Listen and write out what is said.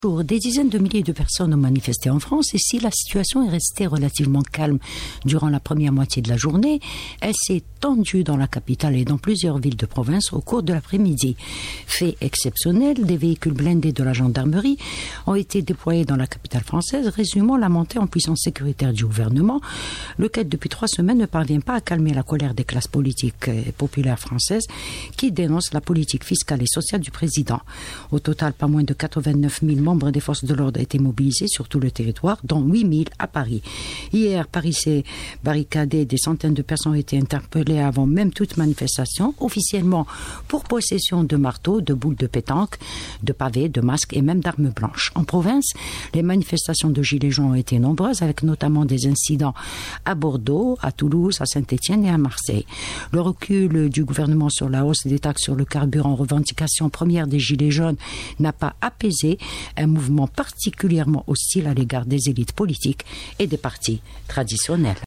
Des dizaines de milliers de personnes ont manifesté en France et si la situation est restée relativement calme durant la première moitié de la journée, elle s'est tendue dans la capitale et dans plusieurs villes de province au cours de l'après-midi. Fait exceptionnel, des véhicules blindés de la gendarmerie ont été déployés dans la capitale française, résumant la montée en puissance sécuritaire du gouvernement, lequel depuis 3 semaines ne parvient pas à calmer la colère des classes politiques et populaires françaises qui dénoncent la politique fiscale et sociale du président. Au total, pas moins de 89 000 membres des forces de l'ordre étaient mobilisés sur tout le territoire, dont 8 000 à Paris. Hier, Paris s'est barricadé, des centaines de personnes ont été interpellées avant même toute manifestation, officiellement pour possession de marteaux, de boules de pétanque, de pavés, de masques et même d'armes blanches. En province, les manifestations de gilets jaunes ont été nombreuses, avec notamment des incidents à Bordeaux, à Toulouse, à Saint-Étienne et à Marseille. Le recul du gouvernement sur la hausse des taxes sur le carburant, revendication première des gilets jaunes, n'a pas apaisé un mouvement particulièrement hostile à l'égard des élites politiques et des partis traditionnels.